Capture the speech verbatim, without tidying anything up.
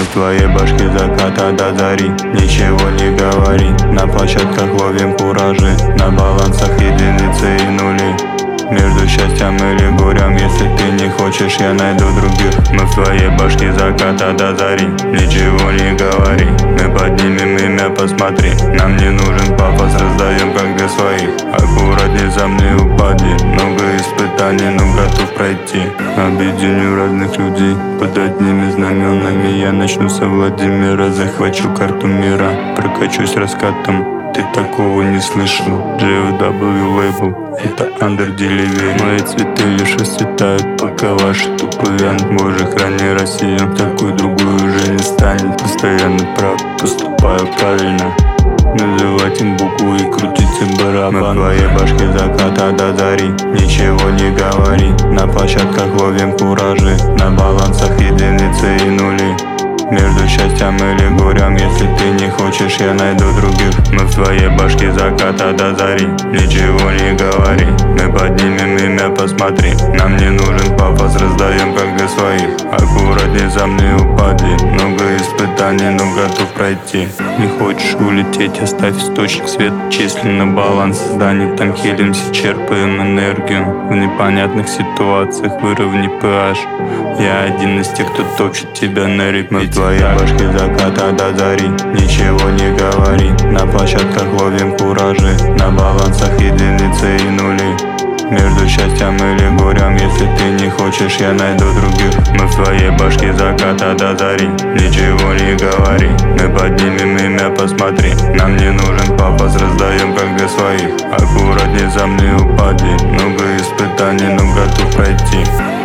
в твоей башке заката до зари. Ничего не говори, на площадках ловим куражи, на балансах единицы и нули. Между счастьем или горем, если ты не хочешь, я найду других. Мы в твоей башке заката до зари. Ничего не говори, мы поднимем имя, посмотри. Нам не нужен пафос, раздаем как для своих. Аккуратней за мной упади, много испытаний, но готов пройти. Объединю разных людей под одними знаменами. Я начну со Владимира, захвачу карту мира, прокачусь раскатом. Ты такого не слышал. джи эф дабл ю лейбл, это Under Delivery. Мои цветы лишь расцветают, пока ваши тупые. Боже, храни Россию, такой другой уже не станет. Постоянно прав, поступаю правильно. Называть им букву и крутите барабан. Мы в твоей башке заката до зари. Ничего не говори, на площадках ловим куражи, на балансах единицы и нули. Между счастьем или горем, если ты не хочешь, я найду других. Мы в твоей башке заката до зари. Ничего не говори, мы поднимем имя, посмотри. Нам не нужен пафос, раздаем как для своих. Аккуратней за мной упади, много испытаний, но готов пройти. Не хочешь улететь, оставь источник света. Численно баланс зданий, там хилимся, черпаем энергию. В непонятных ситуациях выровни pH. Я один из тех, кто топчет тебя на репите. В твоей башке заката до зари. Ничего не говори, на площадках ловим куражи, на балансах единицы и нули. Между счастьем или горем, если ты не хочешь, я найду других. Мы в твоей башке заката до зари. Ничего не говори, мы поднимем имя, посмотри. Нам не нужен пафос, раздаем как для своих. Аккуратней за мной упади, много испытаний, но готов пройти.